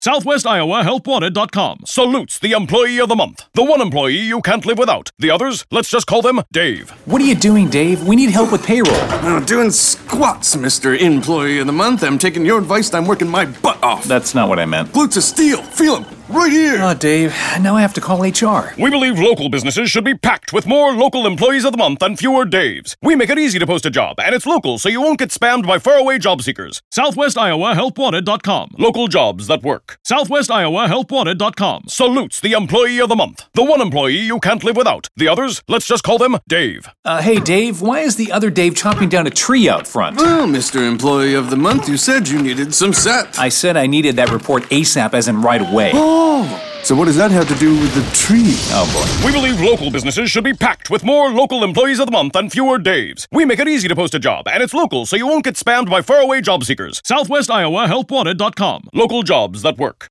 Southwest Iowa HelpWanted.com salutes the employee of the month. The one employee you can't live without. The others, let's just call them Dave. What are you doing, Dave? We need help with payroll. Doing squats, Mr. Employee of the Month. I'm taking your advice and I'm working my butt off. That's not what I meant. Glutes of steel. Feel them. Right here. Oh, Dave, now I have to call HR. We believe local businesses should be packed with more local employees of the month and fewer Daves. We make it easy to post a job, and it's local, so you won't get spammed by faraway job seekers. Southwest Iowa HelpWanted.com. Local jobs that work. Southwest Iowa HelpWanted.com salutes the employee of the month. The one employee you can't live without. The others, let's just call them Dave. Hey, Dave, why is the other Dave chopping down a tree out front? Well, Mr. Employee of the Month, you said you needed some set. I said I needed that report ASAP, as in right away. So what does that have to do with the tree? Oh, boy. We believe local businesses should be packed with more local employees of the month and fewer Daves. We make it easy to post a job, and it's local, so you won't get spammed by faraway job seekers. Southwest Iowa HelpWanted.com. Local jobs that work.